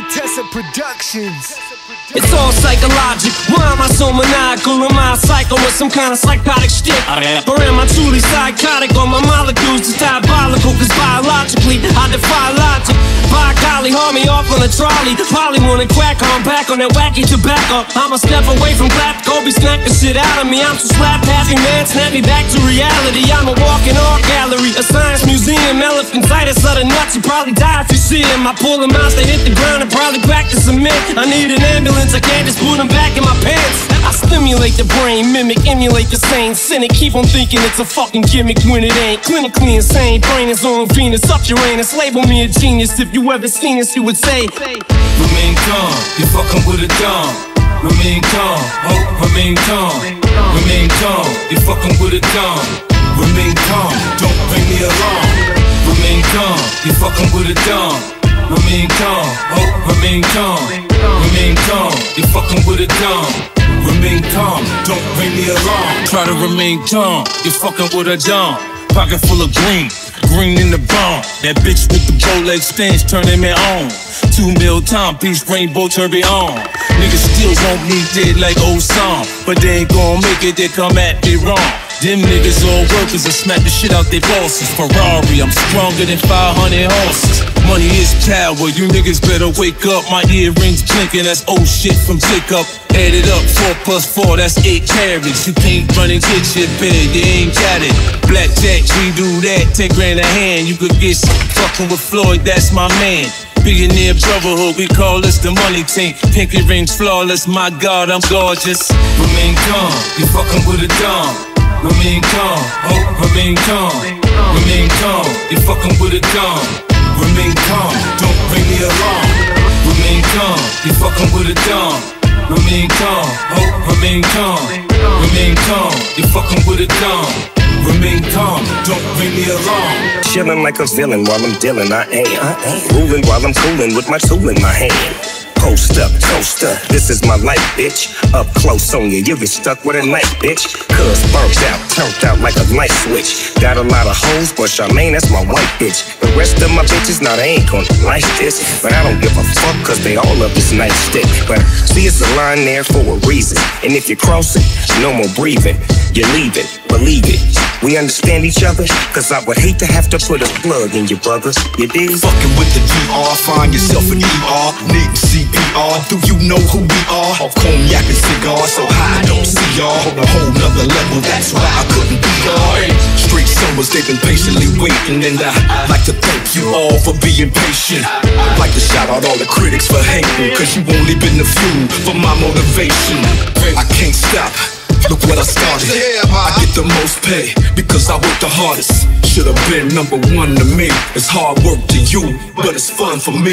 Tessa Productions. It's all psychological. Why am I so maniacal? Am I a psycho with some kind of psychotic shit? Or am I truly psychotic? Or my molecules is diabolical? Cause biologically I defy logic. By golly, haul me off on a trolley. Probably wanna crack on back on that wacky tobacco. I'm a step away from black Kobe, snack the shit out of me. I'm so slap happy, man, snap me back to reality. I'm a walking art gallery, a science museum. Elephantitis of the nuts, you probably die if you see him. I pull them out, they hit the ground and probably crack the cement. I need an ambulance, I can't just put them back in my pants. I stimulate the brain, mimic, emulate the same cynic. Keep on thinking it's a fucking gimmick when it ain't. Clinically insane, brain is on Venus, up Uranus. Label me a genius, if you ever seen this you would say remain calm, you fucking with a dumb. Remain calm, oh, remain calm. Remain calm, you fucking with a dumb. Remain calm, don't bring me along. Remain calm, you fucking with a dumb. Remain calm, oh, remain calm. Remain calm, you fucking with a dumb. Remain calm, don't bring me along. Try to remain calm, you fucking with a dumb. Pocket full of green, green in the bomb. That bitch with the Rolex stance turning me on. 2 mil timepiece, rainbow turby on. Niggas still want me dead like old song, but they ain't gon' make it, they come at me wrong. Them niggas all workers, I smack the shit out they bosses. Ferrari, I'm stronger than 500 horses. Money is power, you niggas better wake up. My earrings blinking, that's old shit from Jacob. Add it up, 4 plus 4, that's 8 carats. You can't run and get your bed, they ain't got it. Blackjack, we do that, 10 grand a hand. You could get some fucking with Floyd, that's my man. Billionaire brotherhood, we call this the money tank. Pinky rings flawless, my God, I'm gorgeous. Remain calm, you fucking with a dumb. Remain calm, oh, remain calm. Remain calm, you fucking with a dumb. Remain calm, don't bring me along. Remain calm, you fucking with a dumb. Remain calm, oh, remain calm. Remain calm, you fucking with a dumb. Remain calm, don't bring me along. Chillin' like a villain while I'm dealing, I am. Ruling while I'm cooling with my tool in my hand. Post up, toaster, this is my life, bitch. Up close on you, you get stuck with a knife, bitch. Cuz burnt out, turned out like a light switch. Got a lot of hoes, but Charmaine, that's my white bitch. The rest of my bitches, nah, they ain't gonna like this. But I don't give a fuck, cause they all love this nice stick. But see, it's a line there for a reason. And if you cross it, no more breathing. You leave it, believe it. We understand each other, cause I would hate to have to put a plug in your brother. You dig? Fucking with the GR, find yourself an ER. Need CPR, do you know who we are? Off cognac and cigar, so high I don't see y'all. On a whole nother level, that's why I couldn't be y'all. Straight summers, they've been patiently waiting. And I'd like to thank you all for being patient. I'd like to shout out all the critics for hating, cause you only been the fuel for my motivation. I can't stop. Look what I started. I get the most pay because I work the hardest. Should've been #1 to me. It's hard work to you, but it's fun for me.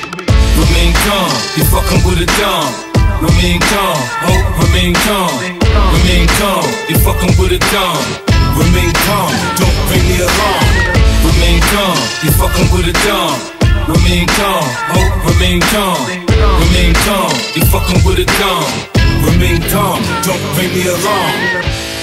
Remain calm, you fucking with a dumb. Remain calm, oh, remain calm. Remain calm, you fucking with a dumb. Remain calm, don't bring me along. Remain calm, you fucking with a dumb. Remain calm, oh, remain calm. Remain calm, you fucking with a dumb. Remain calm, don't bring me along.